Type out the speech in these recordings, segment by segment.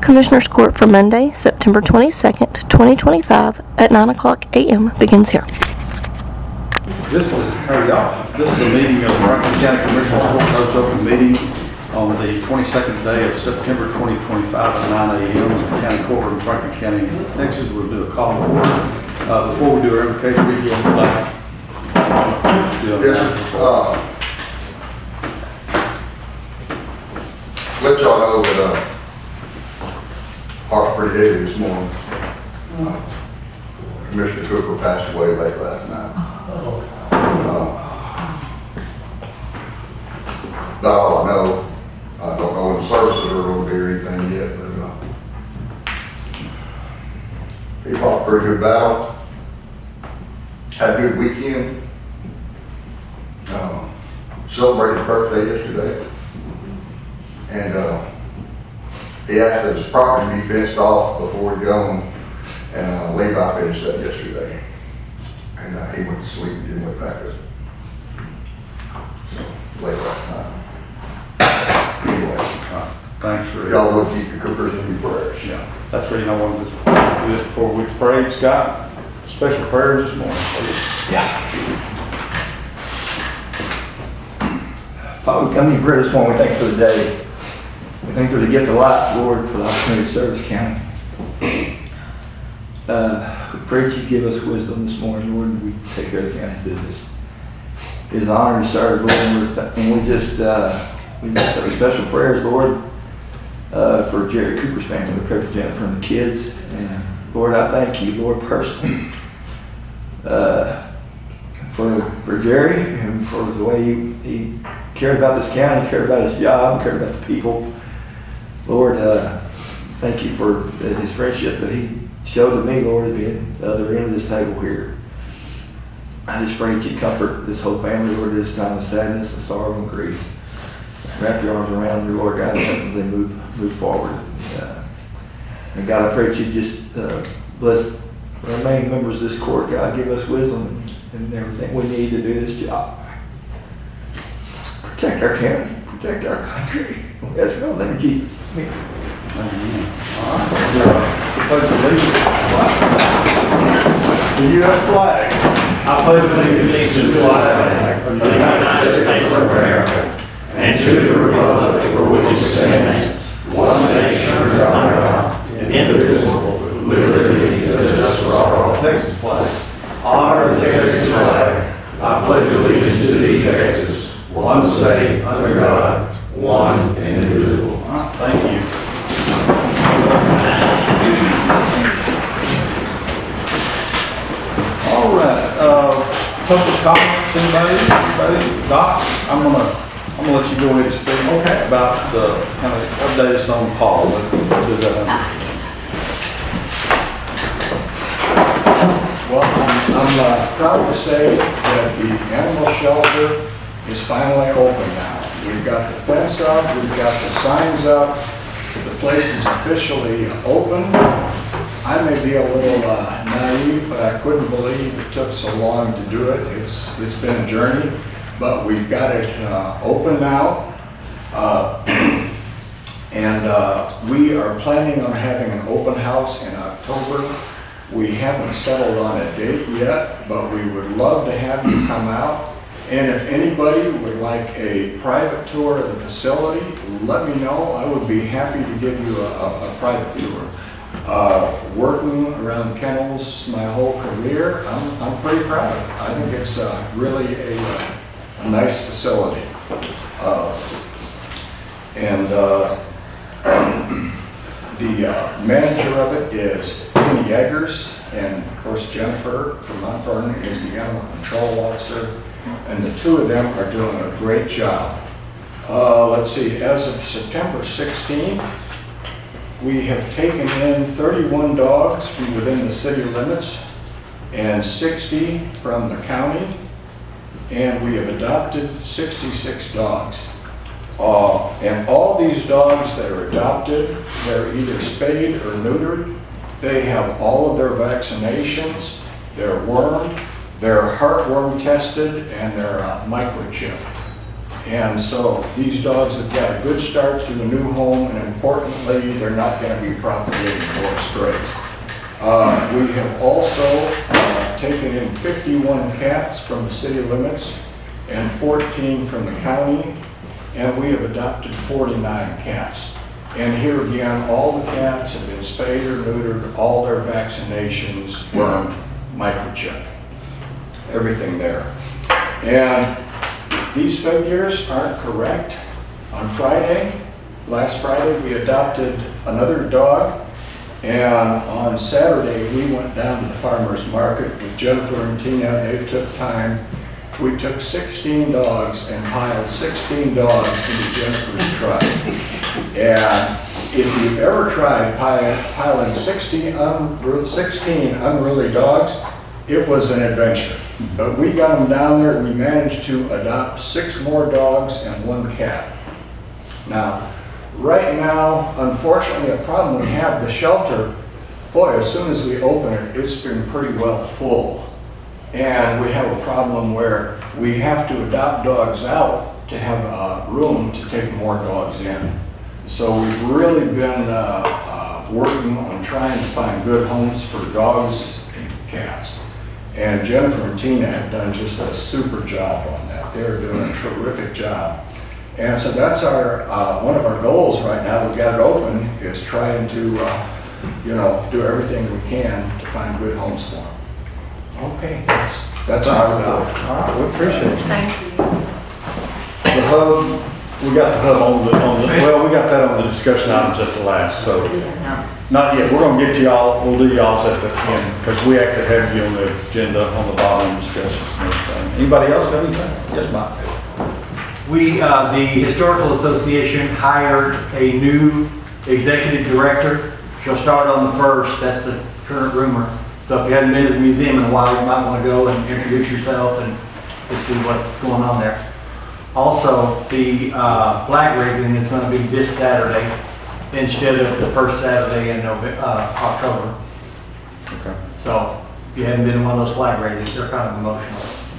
Commissioners Court for Monday, September 22nd, 2025 at 9:00 a.m. begins here. This is a meeting of Franklin County Commissioners Court. Closed open meeting on the 22nd day of September 2025 at 9 a.m. in the county courtroom, Franklin County, Texas. We'll do a call to order. Before we do our revocation review, let y'all know that heart's pretty heavy this morning. Commissioner Cooper passed away late last night. That's all I know. I don't know when the services are going to be or anything yet, but he fought a pretty good battle. Had a good weekend. Celebrated his birthday yesterday. And he asked that his property be fenced off before he gone, and Levi finished that yesterday. And he went to sleep and didn't wake back up. So, late last night. Anyway. Thanks for y'all would keep the Coopers in your prayers. Yeah, that's the reason I wanted to do it before we prayed. Scott, special prayer this morning. Yeah. Father, we come to you prayer this morning. We thank you for the day. We thank you for the gift of life, Lord, for the opportunity to serve this county. We pray that you give us wisdom this morning, Lord, and we take care of the county's business. It is an honor to serve, Lord, and we just have special prayers, Lord, for Jerry Cooper's family. We pray for Jennifer and the kids. And Lord, I thank you, Lord, personally, for Jerry and for the way he cared about this county, cared about his job, cared about the people. Lord, thank you for his friendship that he showed to me, Lord, at the other end of this table here. I just pray that you comfort this whole family, Lord, at this time of sadness and sorrow and grief. Wrap your arms around them, Lord God, as they move forward. And God, I pray that you just bless the remaining members of this court. God, give us wisdom and everything we need to do this job. Protect our county, protect our country. Yes, God, let me keep me. Pledge allegiance to the U.S. flag. I pledge allegiance to the flag of the United States of America and to the republic for which it stands, one nation under God, indivisible, with liberty and justice for all. Texas flag. Honor the Texas flag. I pledge allegiance to thee, Texas, one state under God, one and indivisible. Thank you. All right. Public comments. Anybody? Doc, I'm gonna let you go ahead and speak. Okay. About the kind of update us on Paul. Well, I'm proud to say that the animal shelter is finally open now. We've got the fence up, we've got the signs up, the place is officially open. I may be a little naive, but I couldn't believe it took so long to do it. It's been a journey, but we've got it open now. And we are planning on having an open house in October. We haven't settled on a date yet, but we would love to have you come out. And if anybody would like a private tour of the facility, let me know. I would be happy to give you a private tour. Working around kennels my whole career, I'm pretty proud of it. I think it's really a nice facility. The manager of it is Penny Eggers, and of course Jennifer from Mount Vernon is the animal control officer, and the two of them are doing a great job. Let's see, as of September 16th, we have taken in 31 dogs from within the city limits and 60 from the county, and we have adopted 66 dogs. And all these dogs that are adopted, they're either spayed or neutered. They have all of their vaccinations, they're wormed, they're heartworm tested, and they're microchipped. And so these dogs have got a good start to a new home, and importantly, they're not going to be propagating more strays. We have also taken in 51 cats from the city limits and 14 from the county, and we have adopted 49 cats. And here again, all the cats have been spayed or neutered, all their vaccinations, wormed, microchipped, everything there. And these figures aren't correct. On Friday, last Friday, we adopted another dog. And on Saturday, we went down to the farmer's market with Jennifer and Tina. They took time. We took 16 dogs and piled 16 dogs into Jennifer's truck. And if you've ever tried piling 16 unruly dogs, it was an adventure. But we got them down there, and we managed to adopt 6 more dogs and 1 cat. Now, right now, unfortunately, a problem we have, the shelter, boy, as soon as we open it, it's been pretty well full. And we have a problem where we have to adopt dogs out to have room to take more dogs in. So we've really been working on trying to find good homes for dogs and cats. And Jennifer and Tina have done just a super job on that. They're doing a terrific job. And so that's our one of our goals right now. We've got it open, is trying to do everything we can to find good homes for them. Okay, that's our goal. All right, we appreciate it. Thank you. The hub, we got the hub on the, well, we got that on the discussion items at the last, so. Not yet, we're gonna get to y'all, we'll do y'all's at the end, because we actually have you on the agenda on the bottom discussions and everything. Anybody else have anything? Yes, Mike? We, the Historical Association hired a new executive director. She'll start on the 1st, that's the current rumor. So if you haven't been to the museum in a while, you might want to go and introduce yourself and see what's going on there. Also, the flag raising is going to be this Saturday instead of the first Saturday in October. Okay. So if you haven't been to one of those flag raisings, they're kind of emotional.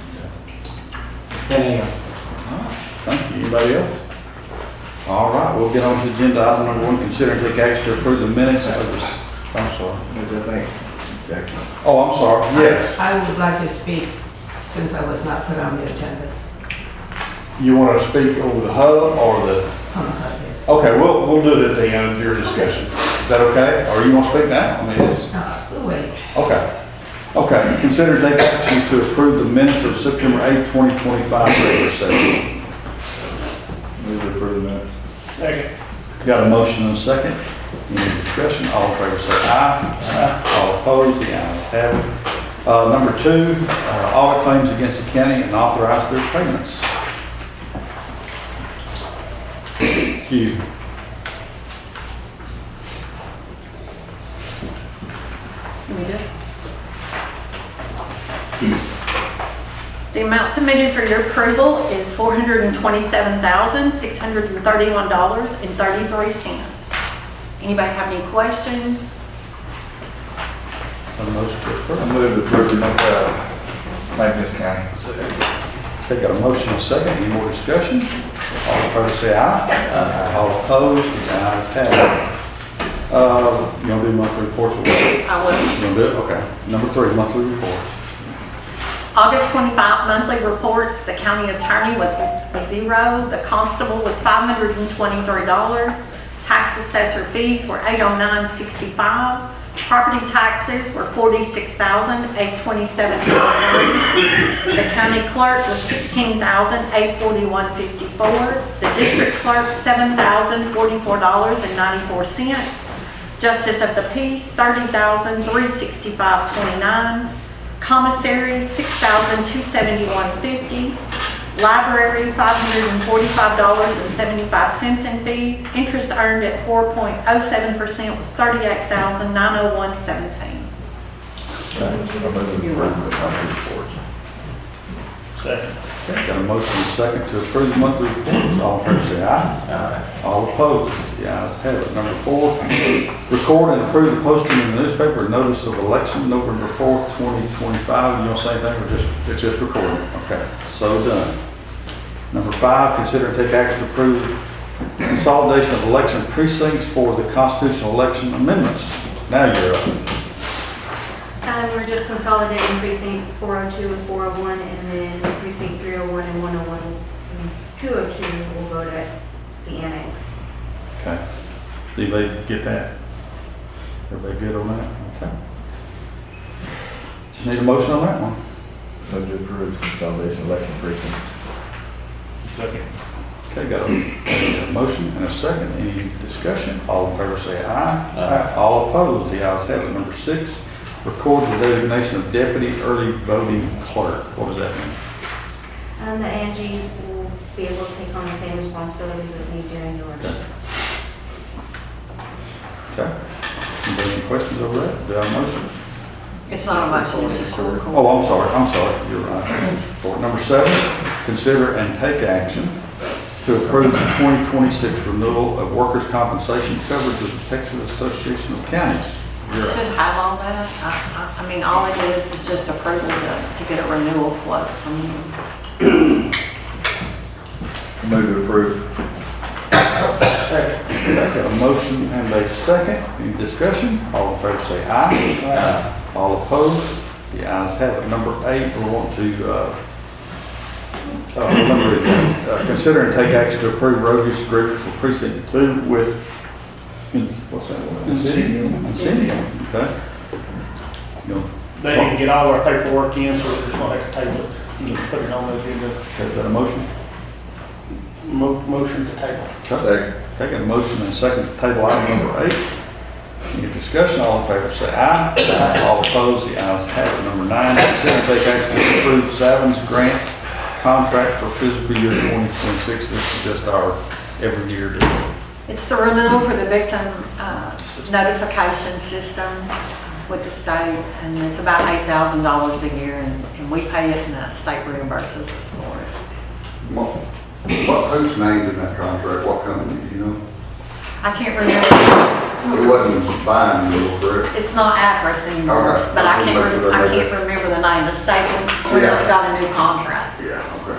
10 a.m. Thank you. Anybody else? All right, we'll get on to agenda item number 1, consider and take action to approve the minutes of this. I'm sorry. Jackie. Oh, I'm sorry. Yes. I would like to speak since I was not put on the agenda. You want to speak over the hub or the? Okay, we'll do it at the end of your discussion. Is that okay? Or you want to speak now? I mean, it's. We'll wait. Okay. Okay. Consider and take action to approve the minutes of September 8, 2025 regular session. Move to approve the minutes. Second. Got a motion and a second. Any discussion? All in favor say aye. Aye. All opposed? The ayes have it. Number 2, audit claims against the county and authorize their payments. Thank you. The amount submitted for your approval is $427,631.33. Anybody have any questions? A motion to approve. I move to approve the Maintenance County. Okay, got a motion and a second. Any more discussion? All in favor say aye. Aye. All opposed? The ayes have it. You want to do monthly reports? I will. You want to do it? Okay. Number 3, monthly reports. August 25 monthly reports, the county attorney was a 0, the constable was $523, tax assessor fees were $809.65, property taxes were $46,827.93, the county clerk was $16,841.54, the district clerk $7,044.94, justice of the peace $30,365.29, commissary $6,271.50, library $545.75 in fees, interest earned at 4.07% was $38,901.17. Second. Okay, got a motion and a second to approve the monthly reports. All in favor say aye. Aye. All opposed? The ayes have it. Number 4, record and approve the posting in the newspaper notice of election November 4th, 2025. You don't say anything, or it's just recorded? Okay, so done. Number 5, consider and take action to approve consolidation of election precincts for the constitutional election amendments. Now you're up. We're just consolidating precinct 402 and 401, and then precinct 301 and 101 and 202 will go to the annex. Okay. Did they get that? Everybody good on that? Okay. Just need a motion on that one. Move to approve consolidation election precinct. Second. Okay, got a motion and a second. Any discussion? All in favor say aye. Aye. All opposed, the ayes have it. Number 6, record the designation of deputy early voting clerk. What does that mean? The Angie will be able to take on the same responsibilities as me during the election. Okay. Anybody any questions over that? Do I have a motion? It's not a motion, it's just a record. Oh, I'm sorry, you're right. For number 7, consider and take action to approve the 2026 renewal of workers' compensation coverage with the Texas Association of Counties. You're Should right. have all that. I mean, all it is just approval to get a renewal quote from you. Move to approve. Okay, got a motion and a second. Any discussion? All in favor say aye. Aye. All opposed? The ayes have it. Number 8, we want to consider and take action to approve road use agreement for precinct 2 with, what's that one? Incendium. Okay. You know, They didn't get all our paperwork in, so we're just gonna have to table it and put it on the agenda. Is that a motion? Motion to table. Okay, got a motion and a second to table item number 8. Any discussion? All in favor say aye. Aye. All opposed? The ayes have it. Number 9, consider and take action to approve Savins grant contract for fiscal year 2026. This is just our every year deal. It's the renewal for the victim notification system with the state, and it's about $8,000 a year, and we pay it, and the state reimburses us for it. Who's named in that contract? What company, do you know? I can't remember. It wasn't buying, correct? It's not Acris anymore, Okay. but I can't remember the name. The state we Yeah. got a new contract. Yeah, okay.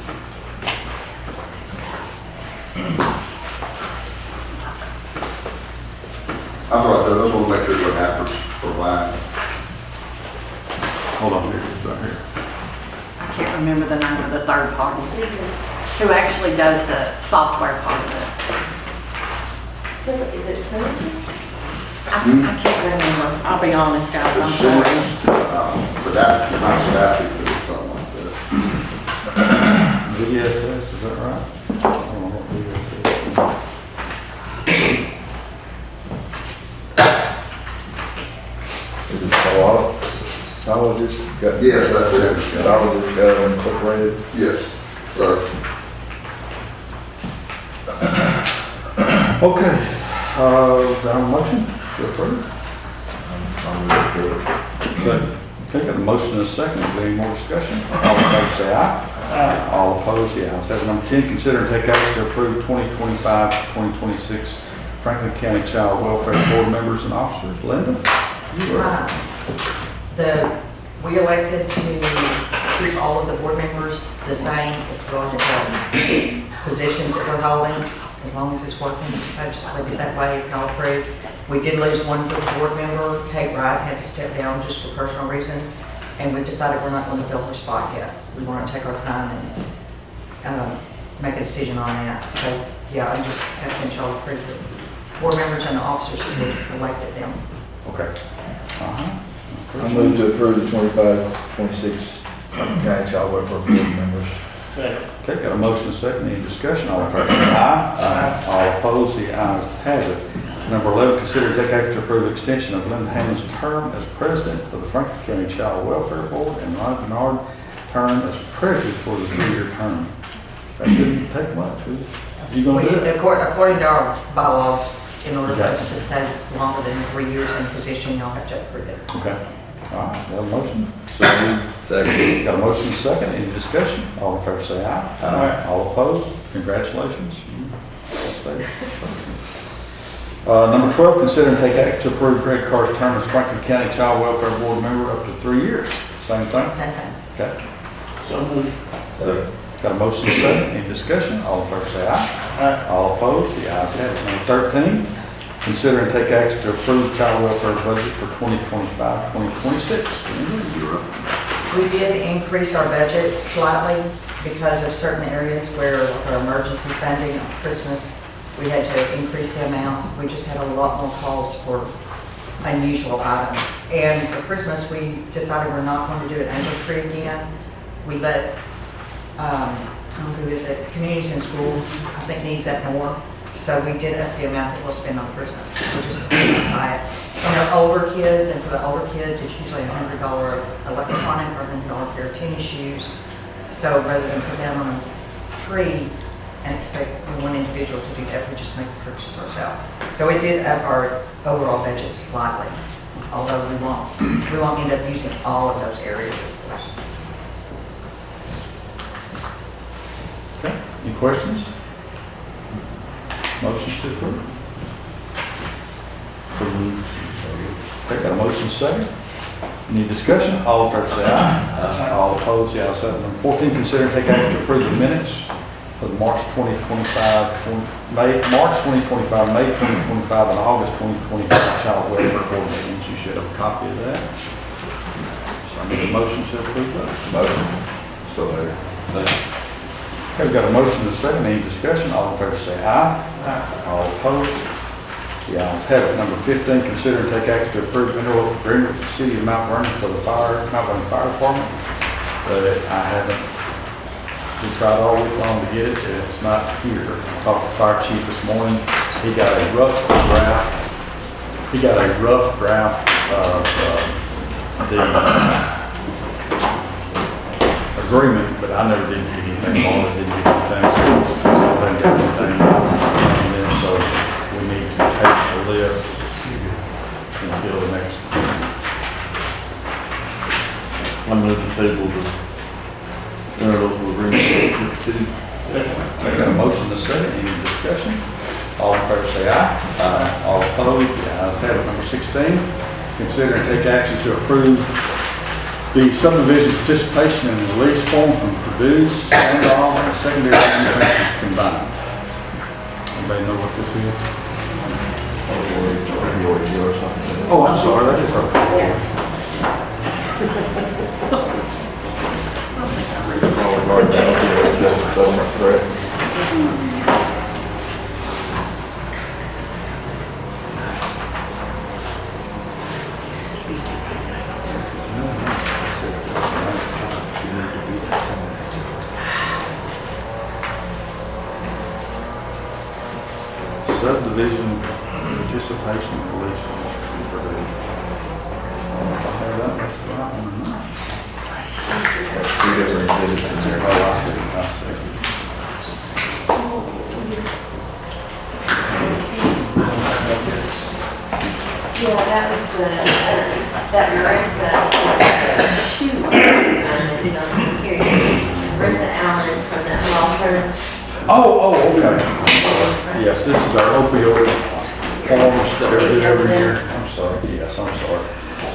That's what I said, I just want to make sure what happens for buying. Hold on, here it is right here. I can't remember the name of the third party who actually does the software part of it. So is it Synergy? I can't remember. I'll be honest, guys. I'm sorry. But that, not staffing, but it's something like that. VSS, is that right? I don't know what VSS Is it Solidus? Yes, that's it. Solidus Incorporated? Yes, sir. Okay, do I have a motion to approve? Okay, got a motion and a second. Is there any more discussion? All in favor say aye. Aye. All opposed, the ayes have it. Number 10, consider and take action to approve 2025-2026 Franklin County Child Welfare Board members and officers. Linda? You are. We elected to keep all of the board members the same as far as the positions that we're holding, as long as it's working. So just leave it that way, if y'all approve. We did lose one good board member. Kate Wright had to step down just for personal reasons, and we've decided we're not going to fill her spot yet. We want to take our time and make a decision on that. So, yeah, I'm just asking y'all to approve the board members and the officers who elected them. Okay. I move to approve the 25-26 County Child Welfare Board members. Second. Okay, got a motion and a second. Any discussion? All in favor say aye. Aye. All opposed, the ayes have it. Number 11, consider to take action to approve extension of Linda Hammond's term as president of the Franklin County Child Welfare Board and Ron Bernard term as treasurer for the 3-year term. That shouldn't take much. Are you going to do it? According to our bylaws, in order for Okay. us to stay longer than 3 years in position, y'all have to approve it. Okay. All right, got a motion? Second. Got a motion and a second. Any discussion? All in favor say aye. Aye. All opposed? Congratulations. Number 12, consider and take action to approve Greg Carr's term as Franklin County Child Welfare Board member up to 3 years. Same thing? Same thing. Okay. So moved. Got Got a motion and a second, any discussion? All in favor say aye. Aye. All opposed, the ayes have it. Number 13, consider and take action to approve child welfare budget for 2025-2026. You're up. We did increase our budget slightly because of certain areas where our emergency funding on Christmas, we had to increase the amount. We just had a lot more calls for unusual items. And for Christmas, we decided we're not going to do an angel tree again. We let, who is it, Communities and Schools, I think needs that more. So we did up the amount that we'll spend on Christmas, which is high. And our older kids, and for the older kids, it's usually a $100 electronic or $100 pair of tennis shoes. So rather than put them on a tree and expect one individual to do that, we just make the purchase ourselves. So it did up our overall budget slightly, although we won't end up using all of those areas, of course. Okay, any questions? Motion to approve. Okay, got a motion second. Any discussion? All in favor say aye. All opposed, the ayes have it. Number 14, consider and take action to approve the minutes for the March 2025, May 2025, and August 2025 Child Welfare Board meetings. You should have a copy of that. So I need a motion to approve those. Motion. So there. Okay, we've got a motion and a second. Any discussion? All in favor say aye. All opposed? The ayes have it. Number 15, consider and take action to approve mineral agreement with the City of Mount Vernon for the Mount Vernon Fire Department. But I haven't, we tried all week long to get it, and it's not here. I talked to the fire chief this morning. He got a rough draft of the agreement, but I never did get anything on it, didn't get anything, so I still haven't got anything. And then so we need to take the list until the next. I move the table to interlocal agreement with the city. I got a motion to second. Any discussion? All in favor say aye. Aye. All opposed? The ayes have it. Number 16, consider and take action to approve the subdivision participation in the release form from Purdue, Sandall, and secondary manufacturers combined. Anybody know what this is? Oh, I'm sorry. That is okay. Subdivision participation in police form from Purdue. I don't know if I have that, that's the right one or not. Two different exhibits in there. Oh, I see. Yeah, that was that Marissa shoe here. Marissa Allen from that law firm. Oh, okay. Yes, this is our opioid forms that are due every year. I'm sorry. Yes, I'm sorry.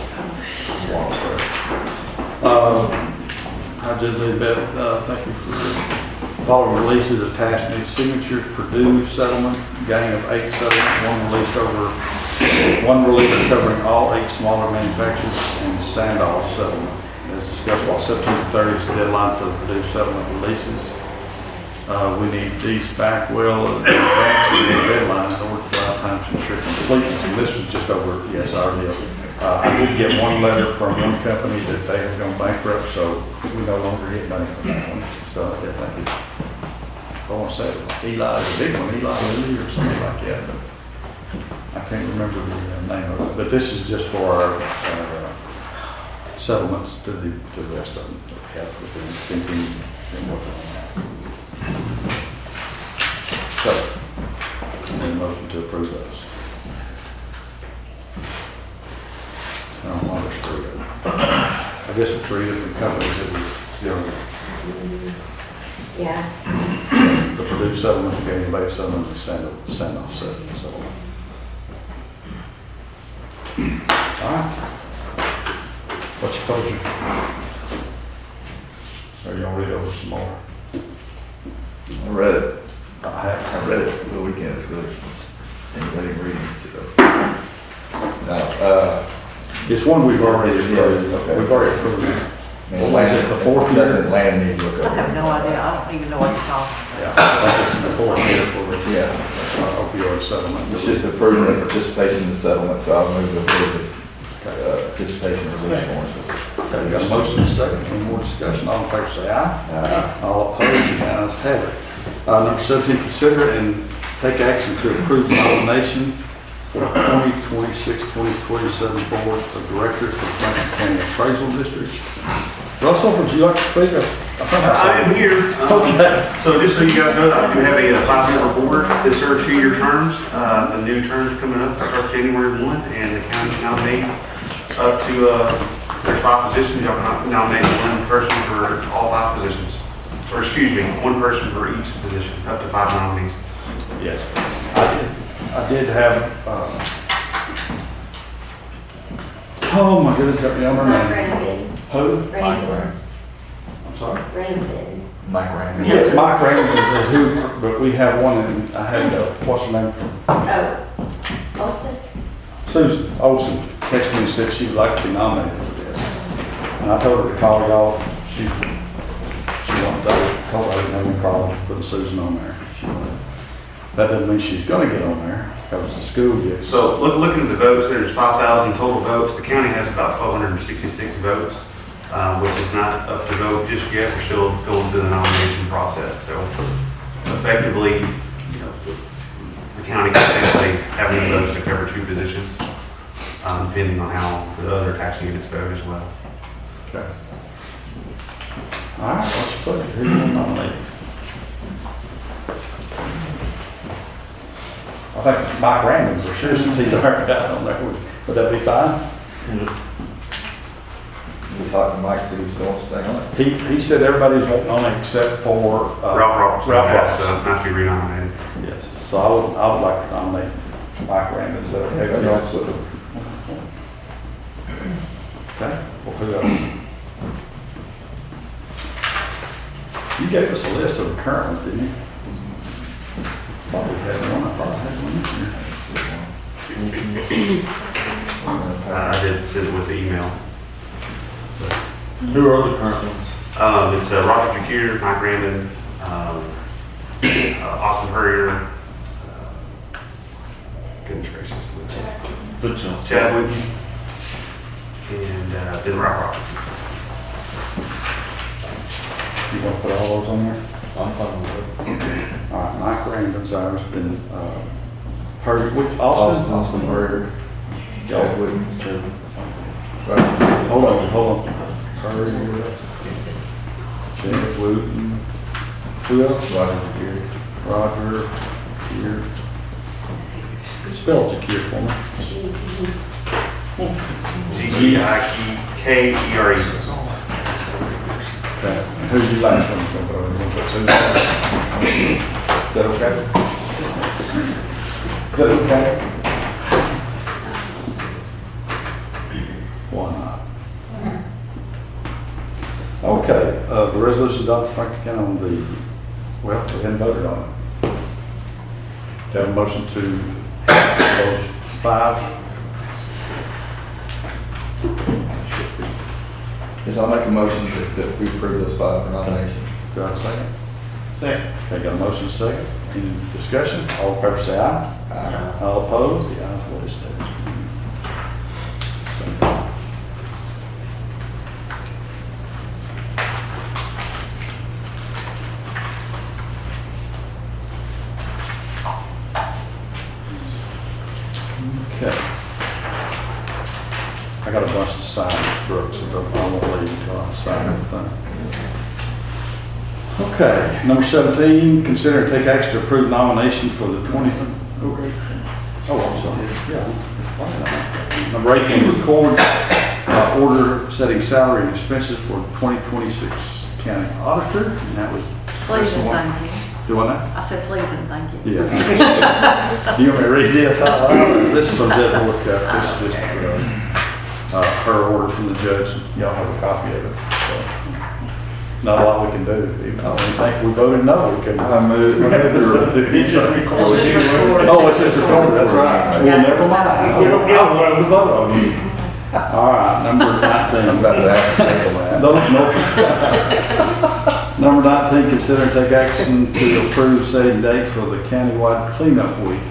I just leave that, thank you for the following releases attached to these signatures. Purdue settlement, gang of 8 settlement, one release covering all 8 smaller manufacturers, and Sandall settlement. As discussed, while September 30th is the deadline for the Purdue settlement releases, we need these back well in advance of the deadline in order to allow time to ensure completeness. And this was just over, yes, our deal. I did get one letter from one company that they have gone bankrupt, so we no longer get money from that one. So I think it's, I want to say Eli, the big one, Eli Lilly or something like that, but I can't remember the name of it. But this is just for our settlements to the rest of them that we have within thinking and working on that. So, I need a motion to approve those. I don't know, there's 3 of them. I guess it's 3 different companies that we still. Yeah. The Purdue settlement, the Gainey Bay settlement, the Sandall settlement. All right. What's your pleasure? Or you want to read over some more? I read it. I have. I read it over the weekend. It's really, anybody reading it? No, It's one we've already approved. Yes, okay. We've already approved it. man, What was this, the fourth year? Land needs to look I over. have no idea, I don't even know what you're talking about. Yeah, I think this is the fourth year for the Yeah, opioid settlement. it's just approving the participation in the settlement, so I'll move to approve the participation in the warrant. Okay, we got a motion and a second. Any more discussion? All in favor say aye. All opposed, the ayes have it. Number 17, consider and take action to approve nomination for 2026-2027 Board of Directors for Franklin County Appraisal District. Russell, would you like to speak? I think I saw I am you. here. Okay. So just so you guys know, I do have a 5-member board that serve 2-year terms. The new terms coming up start January 1, and the county can nominate up to, there's 5 positions. Y'all can nominate one person for all 5 positions. Or excuse me, one person for each position, up to 5 nominees. Yes, I did have, oh my goodness, got the other Mike name. Rankin. Who? Rankin. I'm sorry? Rankin. Mike Rand. Yes, Mike Ramsey is who, but we have one, and I had, what's her name? Oh, Olson? Susan Olson texted me and said she would like to be nominated for this. And I told her to call y'all. She wanted to, told her I didn't have any problem putting Susan on there. That doesn't mean she's gonna get on there, because the school gets. So looking at the votes, there's 5,000 total votes. The county has about 1,266 votes, which is not up to vote just yet. We're still going through the nomination process. So effectively, you know, the county can essentially have enough votes to cover 2 positions, depending on how the other tax units vote as well. Okay. All right, what's your pleasure? Who do you want to nominate? I think Mike Randall's for sure, since he's already got on there. Would that be fine? We talked to Mike, see if he's going to stay on it. He said everybody was wanting on it except for Ralph Robertson Ralph has Robertson. not to be renominated. Yes, so I would like to nominate Mike Randall. Is that okay with you? Absolutely. Okay, well, who else? You gave us a list of the current ones, didn't you? Thought we had one, I thought I had one I did send it with the email. Who are the current ones? It's Roger Jacure, Mike Randon, Austin Hurrier, goodness gracious, Chadwick, and then Ralph Robertson. You want to put all those on there? I'm fine with All right, Mike Randall's ours been, heard, which, Austin? Austin Burger. Chadwick. Hold on. Hurry, Chad Wooten. Who else? Roger, here. Spell Jacure for me. G-E-I-K-E-R-E. Okay, and who's your last one? Is that okay? Is that okay? Why not? Okay, the resolution adopted Franklin County on the, well, we hadn't voted on it. Do you have a motion to those 5? Yes, I'll make a motion that we approve those 5 for nomination. Do I have a second? Second. Okay, got a motion second. Any discussion? All in favor say aye. Aye. All opposed? The ayes have it. Okay. I got a bunch to sign, Brooks, so I won't leave until I sign everything. Okay, number 17, consider and take action to approve nomination for the 20, oh, I'm sorry, yeah. Number 18, record order setting salary and expenses for 2026 county auditor, and that was. Please and thank you. Do I know? I said please and thank you. Yeah. You want me to read this? This is from Judge Northcutt. This is just her order from the judge. Y'all have a copy of it. So. not a lot we can do. Even though we think we voted no, we can. I move, It's just recorded. It's just recorded. Oh, it's just recorded, that's right. Well, never mind. You don't get I'll one. vote on you. All right, number 19. I'm about to actually that. No. Number 19, consider and take action to approve setting date for the countywide cleanup week.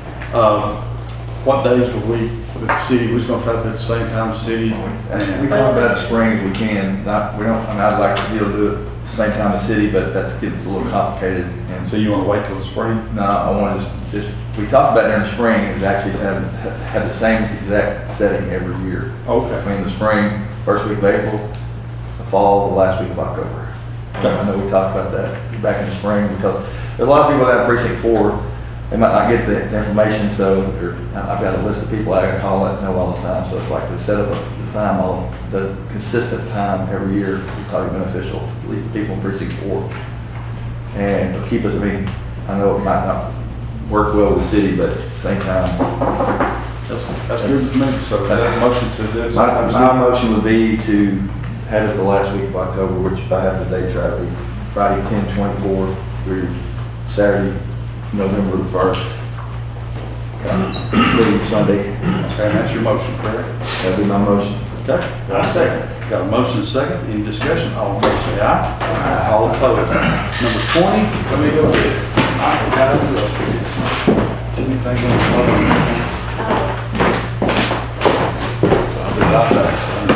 What days will we, with the city, we're gonna try to do it at the same time as the city? We And talk about the spring if we can, not, we don't, I mean, I'd like to be able to do it at the same time as city, but that gets a little complicated. And so you wanna wait till the spring? no, I want to just, we talked about during the spring, it's actually have the same exact setting every year. Okay. I mean, the spring, first week of April, the fall, the last week of October. I know we talked about that back in the spring, because there's a lot of people that have precinct 4, they might not get the information, so I've got a list of people I can call and know all the time, so it's like to set up the time, the consistent time every year is probably beneficial, at least the people in precinct 4. And it'll keep us, I mean, I know it might not work well with the city, but at the same time. That's good with me, so that motion to do it. My motion would be to have it the last week of October, which if I have the date right, would be Friday 10/24 through Saturday, November 1st. Including Sunday. Okay, and that's your motion, correct? That'd be my motion. Okay. I second. Got a motion and a second, any discussion? All in favor say aye. Aye. All opposed. Number 20, let me go ahead. I forgot who else it is. Anything on the other? I'll be right back.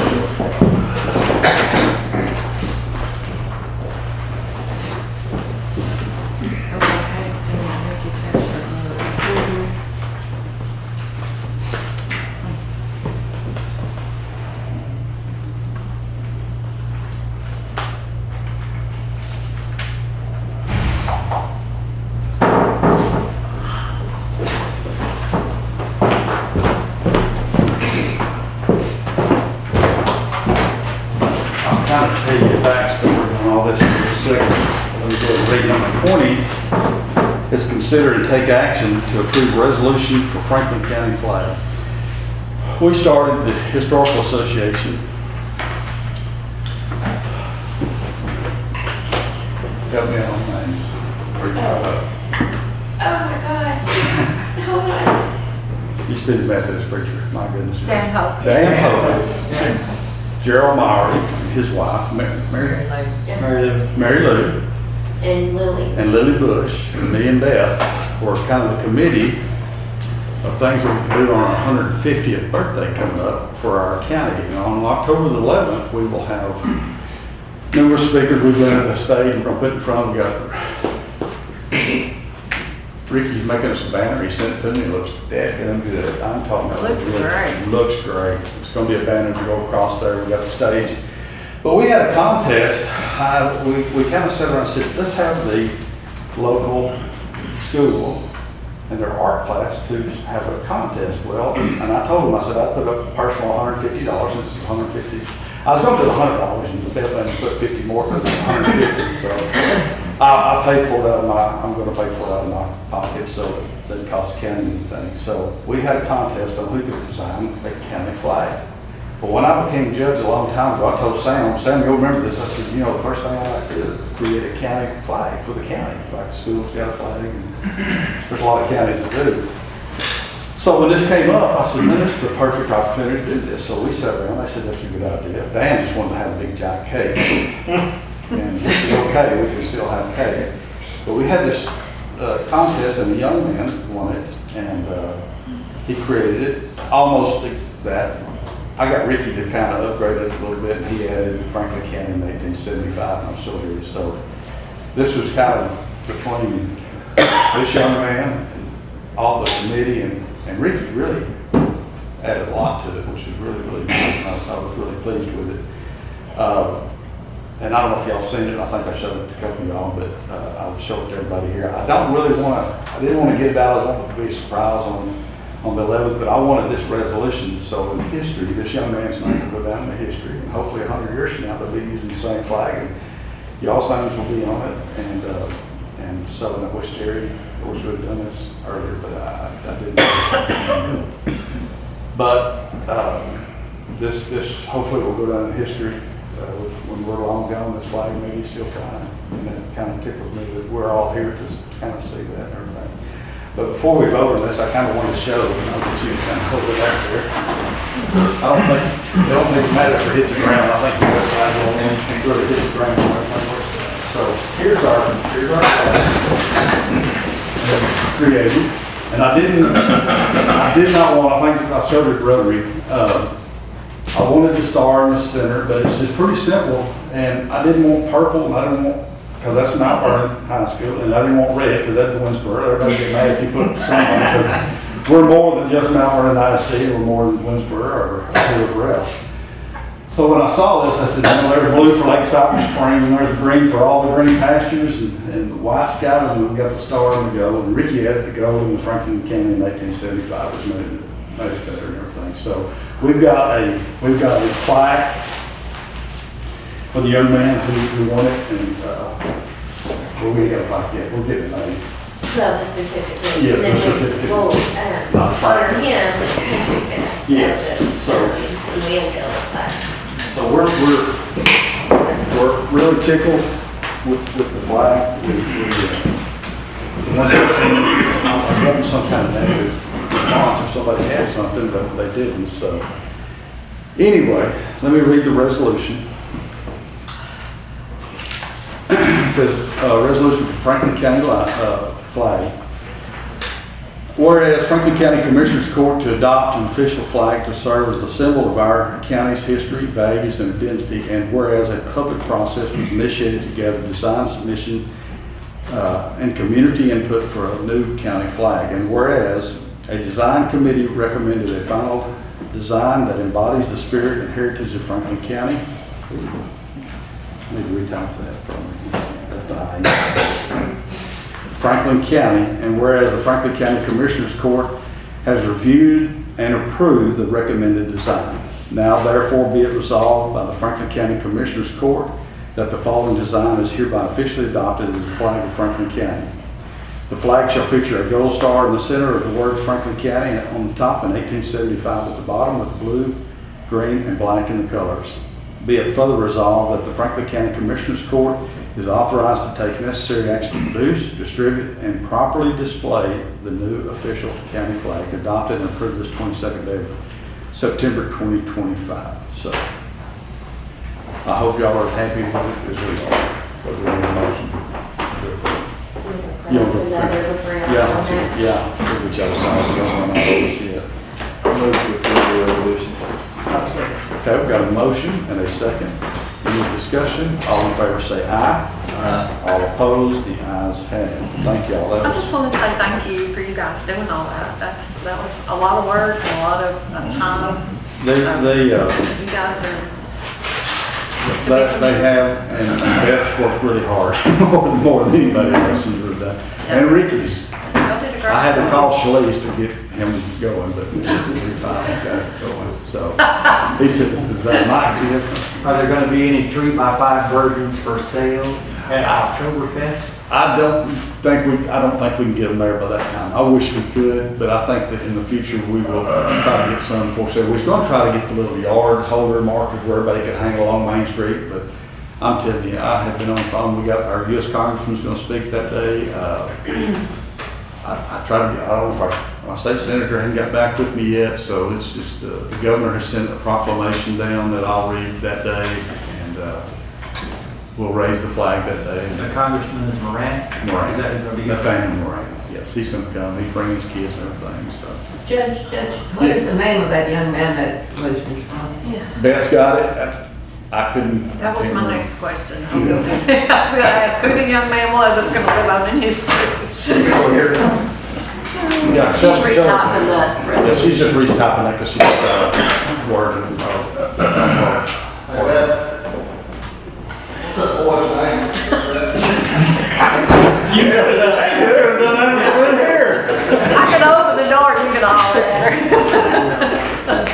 Kind of tell you the backstory on all this in a second. Let me go ahead and read number 20. Is consider and take action to approve resolution for Franklin County flag. We started the Historical Association. Got me on names. Where you go? Oh my gosh. Hold on. Used to be the Methodist preacher, my goodness. Dan Hope. Dan Hope. Gerald Maury, his wife, Mary Lou, And Lily. and Lily Bush, and me and Beth were kind of the committee of things that we could do on our 150th birthday coming up for our county. And on October the 11th, we will have numerous speakers. We've been at the stage we're going to put in front. We got Ricky's making us a banner. He sent it to me. It looks dadgum good. I'm talking about Looks great. Looks great. It's going to be a banner to go across there. We got the stage. But we had a contest. We kind of sat around and said, let's have the local school and their art class to have a contest. Well, and I told them, I said, I'd put up a personal $150 since it's $150. I was going to do $100 and the Beth let me put 50 more because it's $150. So I paid for it out of I'm going to pay for it out of my pocket, so it doesn't cost the county anything. So we had a contest on who could design a county flag. But when I became judge a long time ago, I told Sam, you'll remember this. I said, the first thing I like to do is create a county flag for the county. Like the school's got a flag, and there's a lot of counties that do. So when this came up, I said, man, this is the perfect opportunity to do this. So we sat around, they said, that's a good idea. Dan just wanted to have a big giant cake. And he said, okay, we can still have cake. But we had this contest, and a young man won it, and he created it almost like that. I got Ricky to kind of upgrade it a little bit, and he added Franklin County in 1875, and I'm still here. So this was kind of between this young man and all the committee, and Ricky really added a lot to it, which was really, really nice, and I was really pleased with it. And I don't know if y'all seen it. I think I showed it to a couple of y'all, but I'll show it to everybody here. I didn't want to get it out. I wanted it to be a surprise on the 11th, but I wanted this resolution, so in history, this young man's name will go down in the history, and hopefully 100 years from now, they'll be using the same flag, and y'all's names will be on it, and so I wish Terry, of course, would have done this earlier, but I didn't. But this hopefully will go down in history when we're long gone, this flag may be still flying. And that kind of tickles me that we're all here to kind of see that and everything. But before we vote on this, I kind of want to show, I'll get you to kind of hold it out there. I don't think it matters if it hits the ground. I think the flag will really hit the ground. So here's our flag created. And I did not want, I think I showed it at Rotary. I wanted the star in the center, but it's just pretty simple. And I didn't want purple, and I didn't want, because that's Mount Vernon High School, and I didn't want red, because that's Winsboro. Everybody get mad if you put something on it, because we're more than just Mount Vernon ISD, we're more than Winsboro or whoever else. So when I saw this, I said, there's blue for Lake Cypress Springs, and there's green for all the green pastures, and the white skies, and we've got the star and the gold. And Ricky added the gold in the Franklin County in 1875, which made it better and everything. So we've got a plaque for the young man who won it, and well, we ain't got a plaque yet. We'll get it made. Well, the certificate. Yes, And the then certificate. We'll honor him at the country fest. Yes, so- And we'll go with that. So we're really tickled with the flag. I wanted some kind of negative response if somebody had something, but they didn't. So anyway, let me read the resolution. It says, resolution for Franklin County flag. Whereas Franklin County Commissioners Court to adopt an official flag to serve as the symbol of our county's history, values, and identity, and whereas a public process was initiated to gather design submission and community input for a new county flag, and whereas a design committee recommended a final design that embodies the spirit and heritage of Franklin County. I need to retype that probably. Franklin County, and whereas the Franklin County Commissioners Court has reviewed and approved the recommended design. Now therefore be it resolved by the Franklin County Commissioners Court that the following design is hereby officially adopted as the flag of Franklin County. The flag shall feature a gold star in the center of the words Franklin County on the top and 1875 at the bottom, with blue, green, and black in the colors. Be it further resolved that the Franklin County Commissioners Court is authorized to take necessary action to produce, distribute, and properly display the new official county flag adopted and approved this 22nd day of September 2025. So I hope y'all are happy with it as we are. Was there any motion? Yeah. Which I was on those yet. Move to approve the resolution. Okay, we've got a motion and a second. Any discussion? All in favor say aye. Aye. All opposed, the ayes have it. Thank y'all. I just want to say thank you for you guys doing all that. That was a lot of work and a lot of time. They You guys are. They have, and Beth's worked really hard, more than anybody else has really done. And Ricky's. Y'all did a great I had to job. call Shalice to get him going, but we finally got it going. So he said, "Is that my idea?" Are there going to be any 3x5 versions for sale at Oktoberfest? I don't think we can get them there by that time. I wish we could, but I think that in the future we will try to get some for sale. We're going to try to get the little yard holder markers where everybody can hang along Main Street, but I'm telling you, I have been on the phone. We got our U.S. Congressman's going to speak that day. I tried to get, I don't know if our state senator hasn't got back with me yet, so it's just the governor has sent a proclamation down that I'll read that day, and we'll raise the flag that day. The Congressman is Moran? Moran. Is that going to be? Nathaniel Moran. Yes, he's going to come. He's bringing his kids and everything. So Judge, what is the name of that young man that was responding? Beth's got it. I couldn't. That was my next question. I was going to ask who the young man was that's going to live on in history. She's over here. Yeah, She's retyping that. Yeah, she's just retyping that because she got word and You could have done that over here. I could open the door and you could holler at her.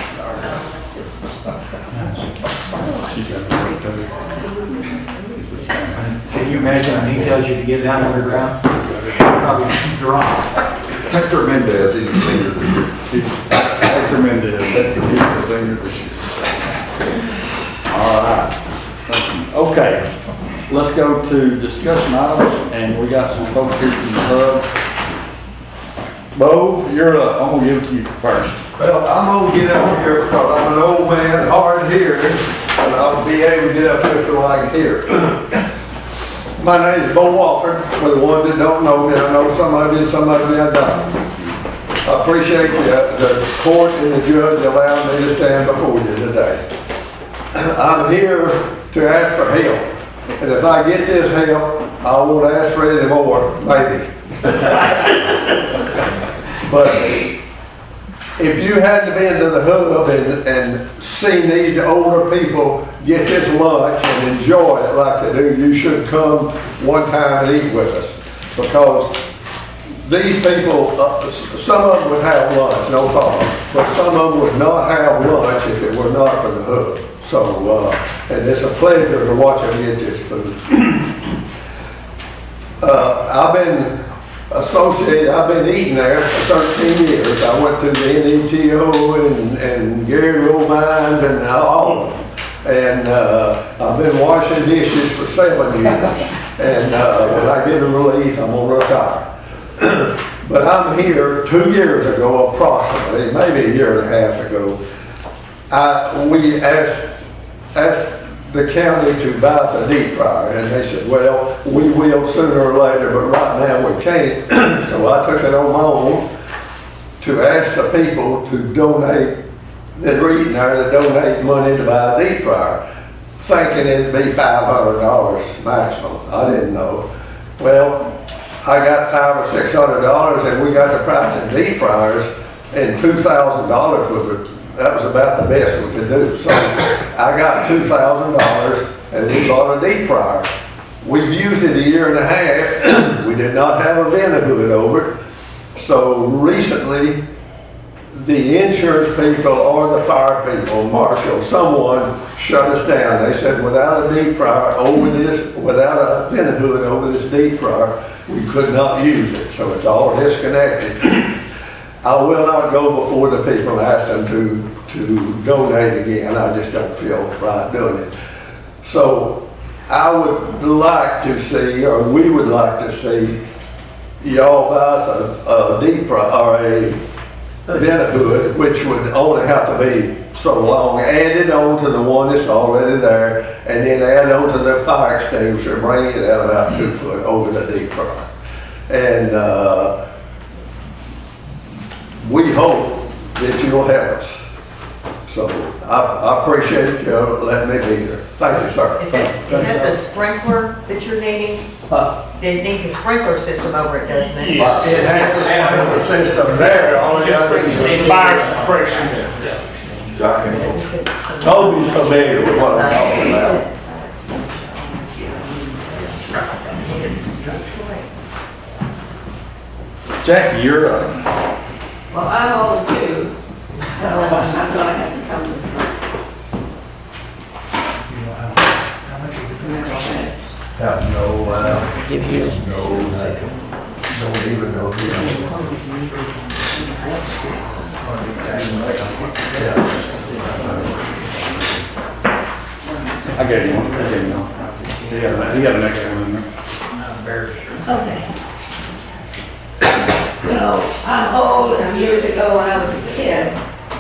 She's having a great day. It's this one. Can you imagine when he tells you to get down underground? Probably drunk. Hector Mendez, he's a senior this year. Hector Mendez, he's the senior this year. All right. Thank you. Okay, let's go to discussion items, and we got some folks here from the hub. Bo, you're up. I'm gonna give it to you first. Well, I'm gonna get up here because I'm an old man, hard of hearing, and I'll be able to get up here so I can hear. My name is Bo Walford. For the ones that don't know me, I know some of you and some of you I don't. I appreciate the court and the judge allowing me to stand before you today. I'm here to ask for help, and if I get this help, I won't ask for any more, maybe. But if you hadn't been to the hub and seen these older people get this lunch and enjoy it like they do, you should come one time and eat with us. Because these people, some of them would have lunch, no problem, but some of them would not have lunch if it were not for the hub. So, and it's a pleasure to watch them get this food. I've been associated, I've been eating there for 13 years. I went through the NETO and Gary Romines and all of them. And I've been washing dishes for 7 years. And when I get a relief, I'm gonna retire. But I'm here 2 years ago, approximately, maybe a year and a half ago. We asked the county to buy us a deep fryer, and they said, well, we will sooner or later, but right now we can't. So I took it on my own to ask the people to donate, that are eating there, to donate money to buy a deep fryer, thinking it'd be $500 maximum. I didn't know. Well, I got $500 or $600, and we got the price of deep fryers, and $2,000 that was about the best we could do. So I got $2,000 and we bought a deep fryer. We've used it a year and a half. We did not have a vent hood over it. So recently, the insurance people or the fire people, marshal, someone shut us down. They said without a deep fryer over this, without a vent hood over this deep fryer, we could not use it. So it's all disconnected. I will not go before the people and ask them to donate again. I just don't feel right doing it. So I would like to see, or we would like to see, y'all buy us a deep fryer or a vent hood, which would only have to be so long, added on to the one that's already there, and then add on to the fire extinguisher, bring it out about 2 foot over the deep fryer. And we hope that you'll help us. So I appreciate you letting me be here. Thank you, sir. Is that the sprinkler that you're needing? It needs a sprinkler system over it, doesn't it? Yes. It has a sprinkler system there. All it has is fire suppression. Toby's familiar with what I'm talking about. Jackie, you're up. Well, I'm old too, so I'm gonna have to come to the front. Give you. Don't even know I gave you one. He got an extra one in there. Okay. So, I'm old, and years ago when I was a kid,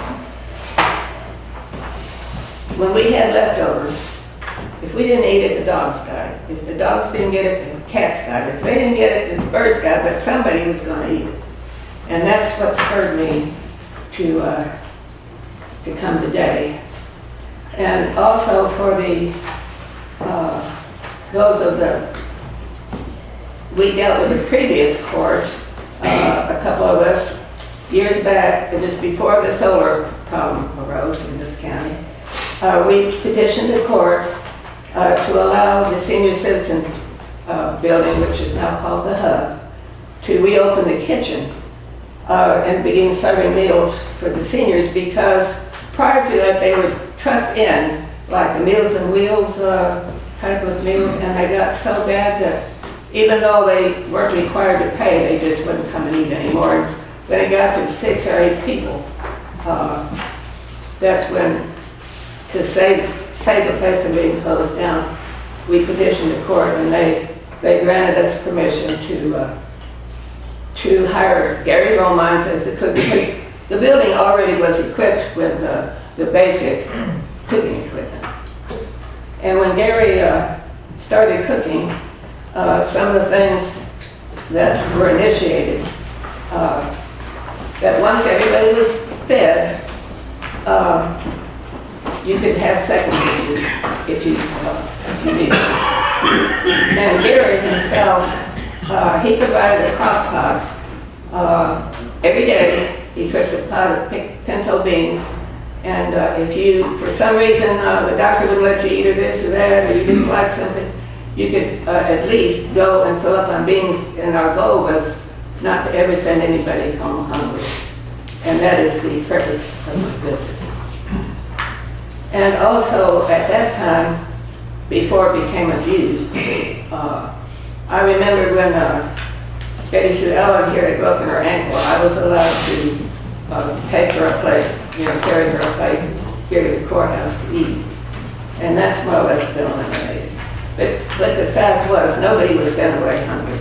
when we had leftovers, if we didn't eat it, the dogs got it. If the dogs didn't get it, the cats got it. If they didn't get it, the birds got it, but somebody was gonna eat it. And that's what spurred me to come today. And also for the, those of the, we dealt with the previous court, a couple of us, years back, it was before the solar problem arose in this county. We petitioned the court to allow the senior citizens building, which is now called the Hub, to reopen the kitchen and begin serving meals for the seniors, because prior to that they were trucked in like the Meals on Wheels type of meals, and they got so bad that even though they weren't required to pay, they just wouldn't come and eat anymore. And when it got to 6 or 8 people, that's when, to save save the place from being closed down, we petitioned the court, and they granted us permission to hire Gary Romines as the cook, because the building already was equipped with the basic cooking equipment. And when Gary started cooking, some of the things that were initiated, that once everybody was fed, you could have seconds if you needed. And Gary himself, he provided a crock pot. Every day, he cooked a pot of pinto beans. And if you, for some reason, the doctor wouldn't let you eat or this or that, or you didn't like something, you could at least go and fill up on beans. And our goal was not to ever send anybody home hungry. And that is the purpose of the visit. And also, at that time, before it became abused, I remember when Betty Sue Ellen here had broken her ankle, I was allowed to take her a plate, carry her a plate here to the courthouse to eat. And that's more or less been eliminated. But the fact was, nobody was sent away hungry.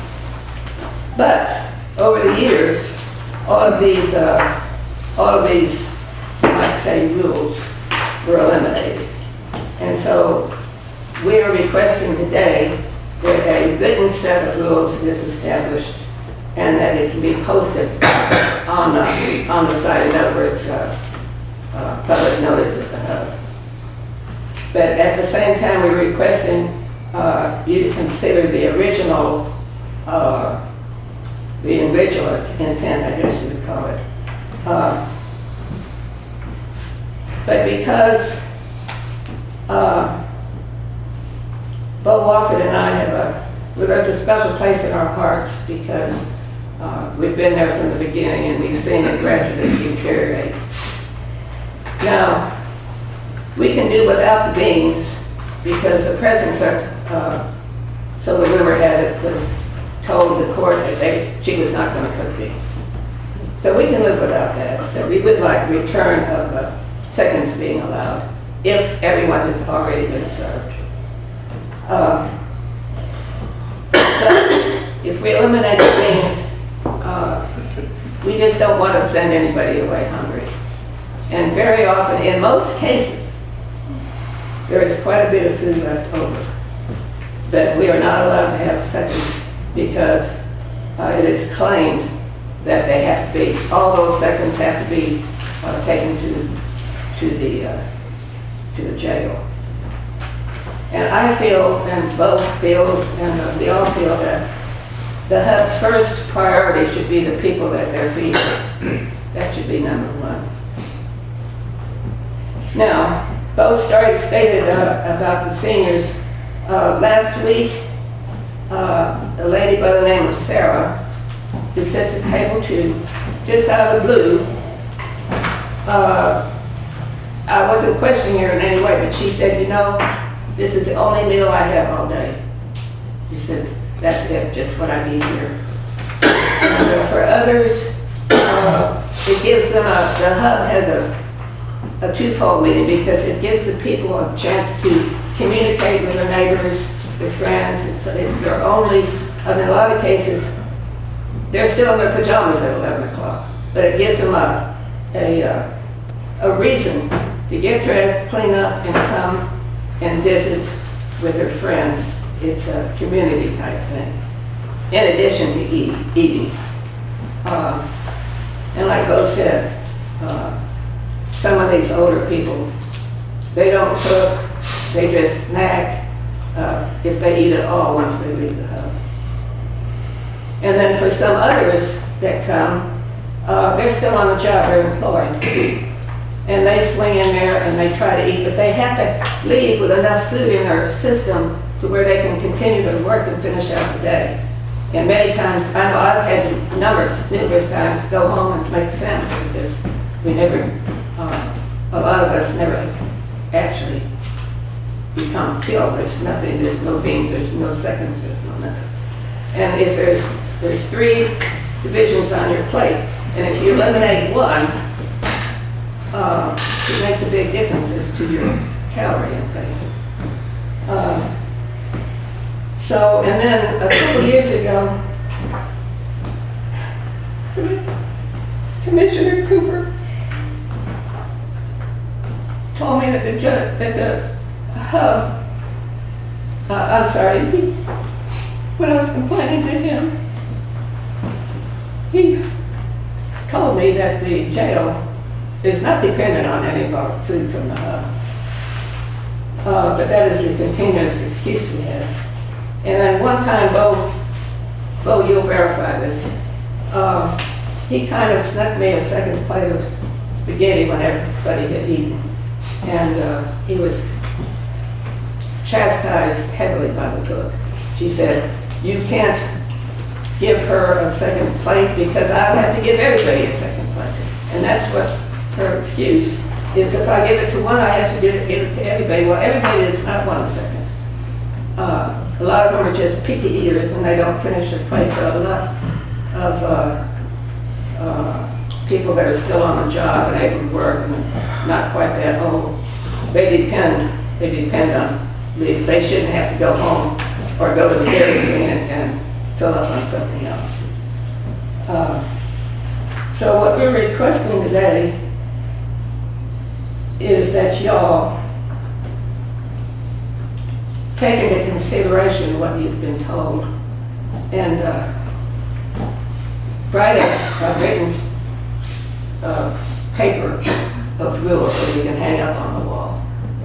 But over the years, all of these, you might say, rules were eliminated. And so we are requesting today that a written set of rules is established and that it can be posted on the site. In other words, public notice at the hub. But at the same time, we're requesting you to consider the original intent, I guess you would call it. But because Bo Wofford and I there's a special place in our hearts because we've been there from the beginning and we've seen it gradually deteriorate. Now, we can do without the beans because the present clerk, so the rumor has it, was told the court that she was not going to cook beans. So we can live without that. So we would like return of seconds being allowed if everyone has already been served. But if we eliminate the beans, we just don't want to send anybody away hungry. And very often, in most cases, there is quite a bit of food left over. But we are not allowed to have seconds because it is claimed that they have to be, all those seconds have to be taken to the jail. And I feel, and Bo feels, and we all feel that the hub's first priority should be the people that they're feeding. That should be number one. Now, Bo stated about the seniors. Last week, a lady by the name of Sarah, who sits at table 2, just out of the blue, I wasn't questioning her in any way, but she said, this is the only meal I have all day. She says, that's it, just what I need here. And for others, it gives them the hub has a twofold meaning because it gives the people a chance to communicate with their neighbors, their friends. It's their only, in a lot of cases, they're still in their pajamas at 11 o'clock, but it gives them a reason to get dressed, clean up, and come and visit with their friends. It's a community type thing, in addition to eating. And like Bo said, some of these older people, they don't cook, they just snack if they eat at all once they leave the hub. And then for some others that come, they're still on the job, they're employed. And they swing in there and they try to eat, but they have to leave with enough food in their system to where they can continue to work and finish out the day. And many times, I know I've had numerous times go home and make sandwiches because we never, a lot of us never actually become killed. There's nothing, there's no beans, there's no seconds, there's no nothing. And if there's 3 divisions on your plate, and if you eliminate one, it makes a big difference as to calorie intake. So, and then a couple years ago, Commissioner Cooper told me that when I was complaining to him, he told me that the jail is not dependent on any of our food from the hub. But that is the continuous excuse we have. And then one time, Bo, you'll verify this, he kind of snuck me a second plate of spaghetti when everybody had eaten. And he was chastised heavily by the cook. She said, you can't give her a second plate because I'll have to give everybody a second plate. And that's what her excuse is. If I give it to one, I have to give it to everybody. Well, everybody does not want a second. A lot of them are just picky eaters and they don't finish their plate, but a lot of people that are still on the job and able to work and not quite that old, they depend on, they shouldn't have to go home or go to the Dairy Queen and fill up on something else. So what we're requesting today is that y'all take into consideration what you've been told and write a written paper of rules that you can hang up on the wall.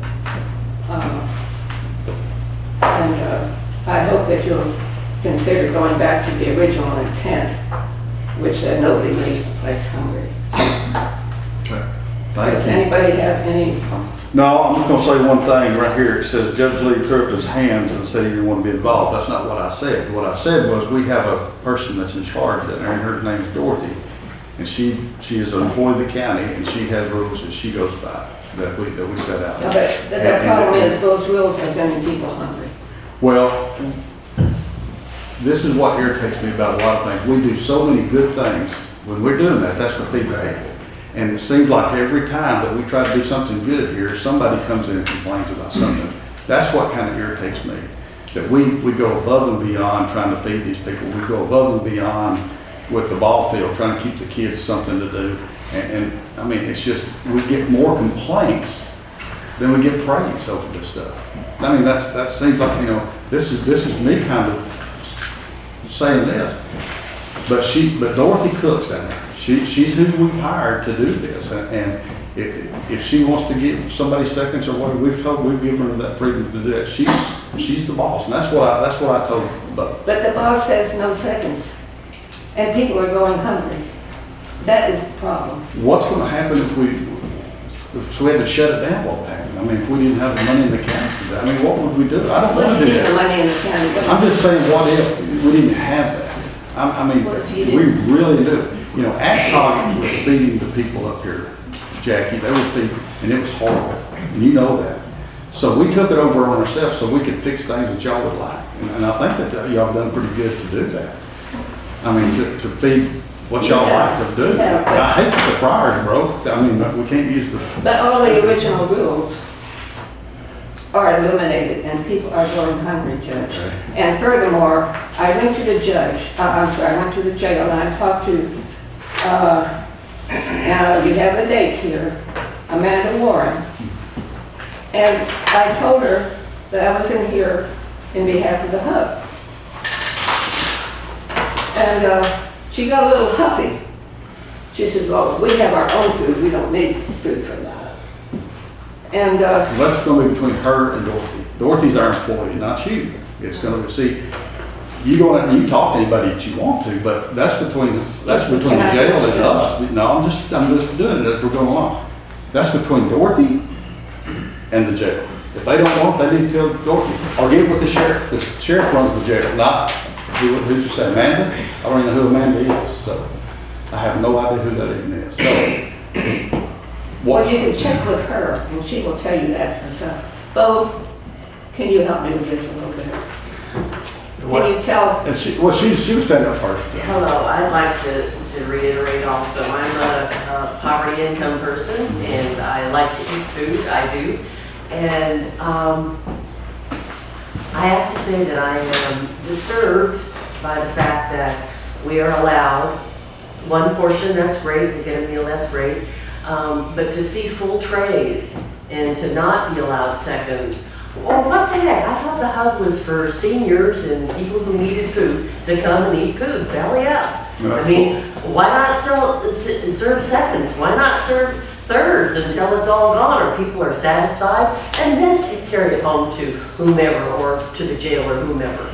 I hope that you'll consider going back to the original intent, which said nobody leaves the place hungry. Does anybody have any? No, I'm just gonna say one thing right here. It says Judge Lee threw up his hands and said he didn't want to be involved. That's not what I said. What I said was we have a person that's in charge down there, and her name is Dorothy. And she is an employee of the county, and she has rules that she goes by, that we set out. No, but the problem is those rules are sending people hungry. Well, this is what irritates me about a lot of things. We do so many good things. When we're doing that, that's to feed the people. And it seems like every time that we try to do something good here, somebody comes in and complains about something. That's what kind of irritates me. That we go above and beyond trying to feed these people. We go above and beyond with the ball field, trying to keep the kids something to do. And I mean, it's just, we get more complaints than we get praise over this stuff. I mean, that seems like, you know, this is me kind of saying this. But Dorothy Cook's down there. She's who we've hired to do this. And if she wants to give somebody seconds or whatever, we've given her that freedom to do that. She's the boss. And that's what I told Bo. But the boss says no seconds. And people are going hungry. That is the problem. What's going to happen if we had to shut it down? What would happen? I mean, if we didn't have the money in the county, I mean, what would we do? I don't want to do that. The money in the county. I'm just saying, what if we didn't have that? I mean, we really do. You know, AdCog was feeding the people up here, Jackie. They were feeding, and it was horrible. And you know that. So we took it over on ourselves so we could fix things that y'all would like. And I think that y'all have done pretty good to do that. I mean, to feed what y'all like to do. I hate that the fryers broke. I mean, we can't use the... But all the original rules are eliminated and people are going hungry, Judge. Okay. And furthermore, I went to the judge, I went to the jail and I talked to, now you have the dates here, Amanda Warren. And I told her that I was in here in behalf of the hub. And she got a little huffy. She said, well, we have our own food, we don't need food from the hub. And that's going to be between her and Dorothy. Dorothy's our employee, not you. It's going to see, you talk to anybody that you want to, but that's between the jail and us. No, I'm just doing it as we're going along. That's between Dorothy and the jail. If they don't want it, they need to tell Dorothy. Or get with the sheriff. The sheriff runs the jail, not who's to say Amanda? I don't even know who Amanda is, so I have no idea who that even is. So, well, you can check with her, and she will tell you that herself. Bo, can you help me with this a little bit? Can you tell? And she was standing up first. Hello, I'd like to reiterate also, I'm a poverty income person, and I like to eat food, I do. And I have to say that I am disturbed by the fact that we are allowed one portion, that's great, to get a meal, that's great. But to see full trays and to not be allowed seconds, or what the heck? I thought the hub was for seniors and people who needed food to come and eat food, belly up. I mean, why not serve seconds? Why not serve thirds until it's all gone or people are satisfied, and then carry it home to whomever or to the jail or whomever?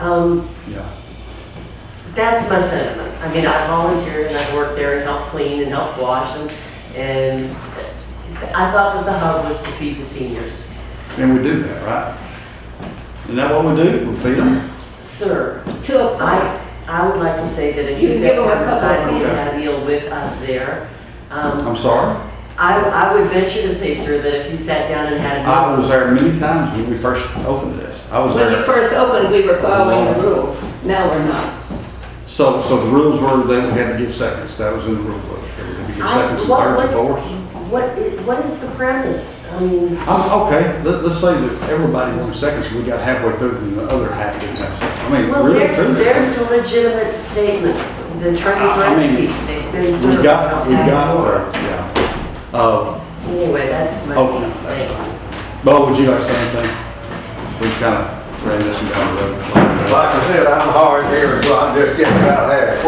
That's my sentiment. I mean, I volunteered and I worked there and helped clean and helped wash them, and I thought that the hub was to feed the seniors. And we do that, right? Isn't that what we do? We feed them? Sir, I would like to say that if you sat down beside me and had a meal with us there. I'm sorry? I would venture to say, sir, that if you sat down and had a meal. I was there many times when we first opened this. I was there. When you first opened, we were following the rules. Now we're not. So the rules were they had to give seconds. That was in the rule book. They were to give seconds and thirds and fourths. What is the premise? I mean. Okay, let's say that everybody wanted seconds. We got halfway through and the other half didn't have seconds. I mean, well, really true. There's a legitimate statement. The trays we got, yeah. Anyway, that's my piece. Bo, would you like to say anything? We kind of ran this one down the road. Like I said, I'm hard hearing, so I'm just getting about half.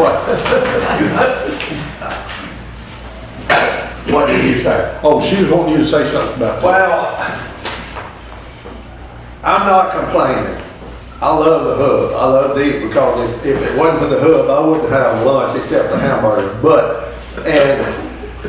What did you say? Oh, she was wanting you to say something about that. Well, I'm not complaining. I love the hub. I love to eat because if it wasn't for the hub, I wouldn't have lunch except the hamburger. And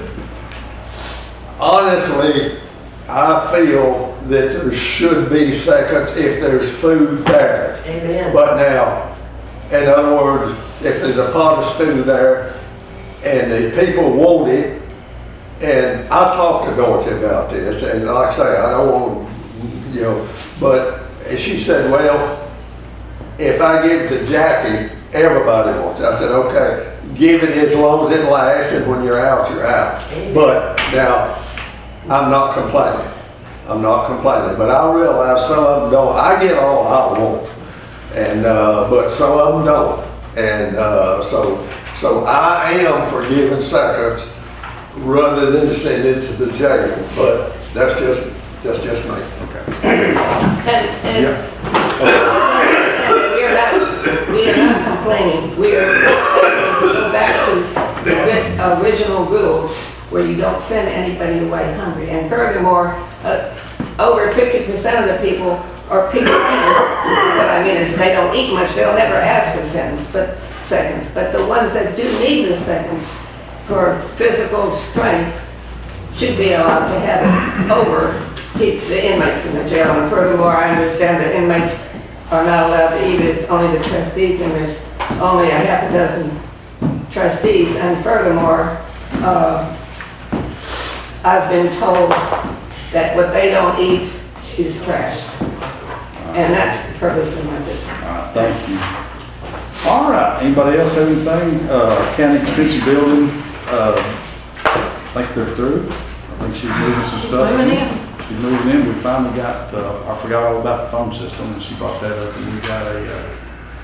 honestly, I feel that there should be seconds if there's food there. Amen. But now, in other words, if there's a pot of stew there and the people want it, and I talked to Dorothy about this, and like I say, I don't want, but she said, well, if I give it to Jackie, everybody wants it. I said, okay, give it as long as it lasts, and when you're out, you're out. But now, I'm not complaining. But I realize some of them don't. I get all I want, and but some of them don't. And so I am for giving seconds rather than sending it to the jail. But that's just me. Okay. We are not complaining. We are go back to the original rules where you don't send anybody away hungry. And furthermore, over 50% of the people are picky eaters. What I mean is they don't eat much. They'll never ask for seconds. But the ones that do need the seconds for physical strength should be allowed to have it over the inmates in the jail. And furthermore, I understand that inmates are not allowed to eat it. It's only the trustees, and there's only a half a dozen trustees. And furthermore, I've been told that what they don't eat is trash. And that's the purpose of my visit. All right, thank you. All right, anybody else have anything? County Extension Building, I think they're through. I think she's moving some stuff. She's moving in. We finally got, I forgot all about the phone system, and she brought that up, and we got a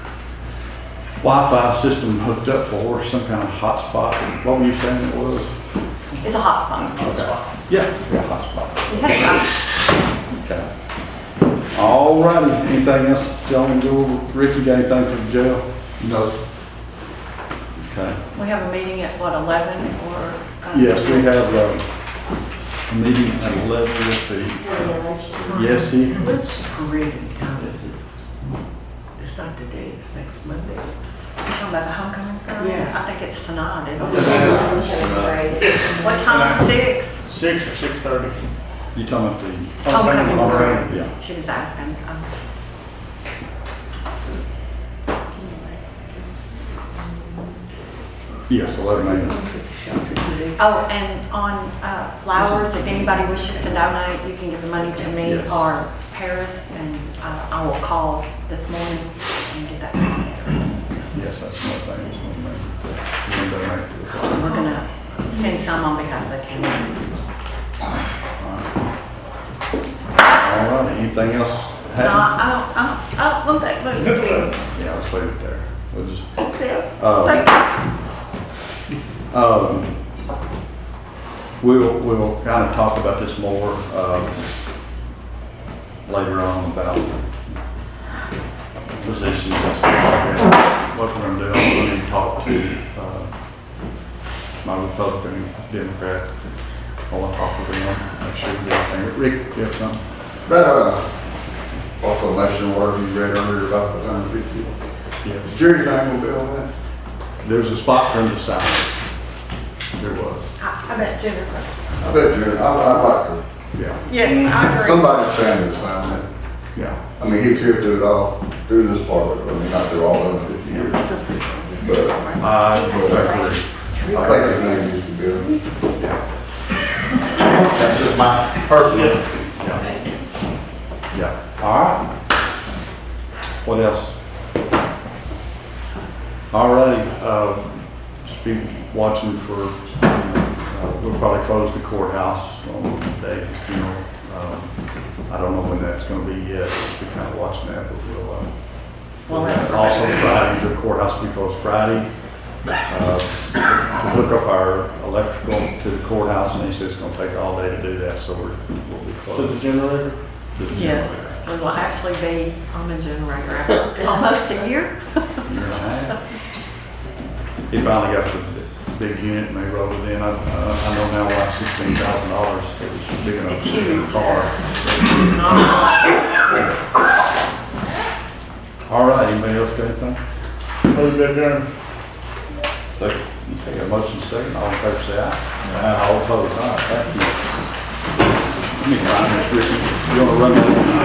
Wi-Fi system hooked up for her, some kind of hotspot. What were you saying it was? It's a hotspot. Okay. Yeah, hotspot. Yeah. Okay. All righty. Anything else y'all want to go over? Ricky, got anything for the jail? No. Okay. We have a meeting at what, 11 or? Yes, we have a meeting at 11 with the, yes, he. Which parade in town is it? It's not today, it's next Monday. You're talking about the homecoming parade? Yeah. I think it's tonight, isn't it? What time? 6? 6 or 6:30. You talking about the Homecoming parade. Yeah. She was asking. Yes, 11 a.m. Oh, and on flowers, if anybody wishes to donate, you can give the money to me Yes. or Paris, and I will call this morning and get that taken care of. Yes, that's another thing. We're going to donate to the flower. We're gonna send some on behalf of the county. All right. Anything else No, happen? I don't want that book. Yeah, let's leave it there. We'll just, That's it. we'll kind of talk about this more, later on about positions and stuff like that. What we're gonna do, I'm going to talk to, my Republican and Democrat. I want to talk to them, make sure we get everything. Rick, you have something? That, proclamation where you read earlier about the 150. Yeah. Is Jerry's name gonna be on that? There's a spot for him to sign. There was. I bet Jennifer. I bet Jerry, I'd like to, Yeah. Yes, I agree. somebody's family to sign that. Yeah. I mean, he's here through it all, through this part of it, I mean, not through all 150 years. But I agree. I think his name needs to be on it. Yeah. That's just my personal. Yeah. Yeah. All right. What else? All righty. Just be watching for, we'll probably close the courthouse on David's funeral. I don't know when that's going to be yet. Just be kind of watching that, but we'll also Friday, the courthouse will be closed Friday. To hook up our electrical to the courthouse, and he says it's going to take all day to do that, so we'll be To closed. the generator? To the Yes, generator. it will actually be on a generator after almost a year. Year and a half. He finally got the big unit and they rolled it in. I know now like $16,000. It was big enough to sit in the car. All right, anybody else got anything? Move that adjourn. Second. Got a motion second, all in favor say aye. Aye. All opposed, all right, thank you. Let me find this, Ricky. You want to run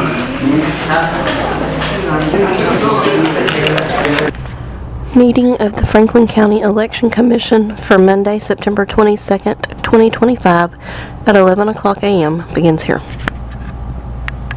that? Meeting of the Franklin County Election Commission for Monday, September 22nd, 2025 at 11 o'clock a.m. begins here.